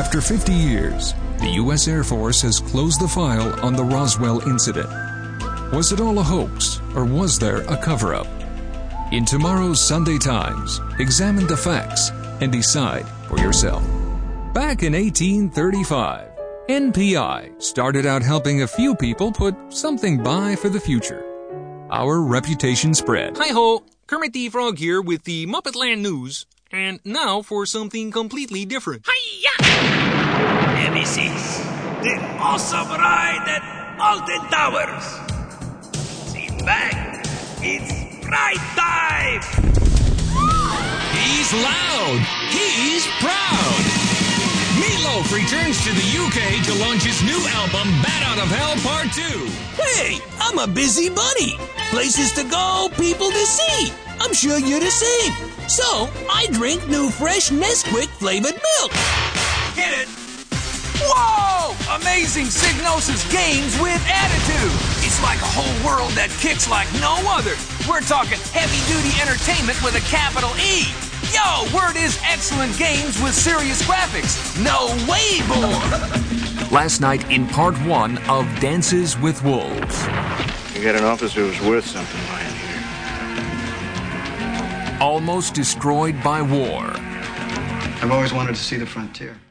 After 50 years, the U.S. Air Force has closed the file on the Roswell incident. Was it all a hoax, or was there a cover-up? In tomorrow's Sunday Times, examine the facts and decide for yourself. Back in 1835, NPI started out helping a few people put something by for the future. Our reputation spread. Hi-ho, Kermit the Frog here with the Muppetland News. And now for something completely different. Hi-ya! This is the awesome ride at Alton Towers. Sit back, it's ride time! He's loud, he's proud. Meatloaf returns to the UK to launch his new album, Bat Out of Hell Part 2. Hey, I'm a busy bunny. Places to go, people to see. I'm sure you're the same. So, I drink new fresh Nesquik flavored milk. Get it? Whoa! Amazing Psygnosis games with attitude. It's like a whole world that kicks like no other. We're talking heavy-duty entertainment with a capital E. Yo, word is excellent games with serious graphics. No way more. Last night in part 1 of Dances with Wolves. You got an officer who's worth something lying here. Almost destroyed by war. I've always wanted to see the frontier.